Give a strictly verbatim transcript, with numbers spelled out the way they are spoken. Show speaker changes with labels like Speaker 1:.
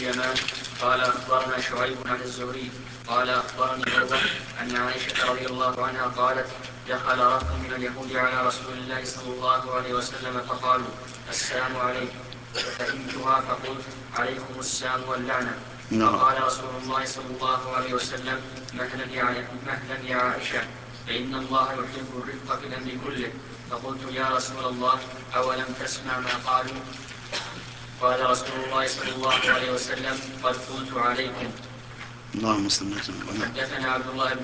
Speaker 1: اليمان قال أخبرنا شعيب عن الزهري قال أخبرني عروة أن عائشة رضي الله عنها قالت دخل رهط من اليهود على رسول الله صلى الله عليه وسلم فقالوا السلام عليكم ففهمتها فقلت عليكم السلام واللعنة. فقال رسول الله صلى الله عليه وسلم مهلا يا عائشة فإن الله يحب الرفق في الأمر كله. فقلت يا رسول الله أولم تسمع ما قالوا؟ قال رسول الله صلى الله عليه وسلم قد قلت عليكم.
Speaker 2: اللهم صل وسلم.
Speaker 1: حدثنا عبد الله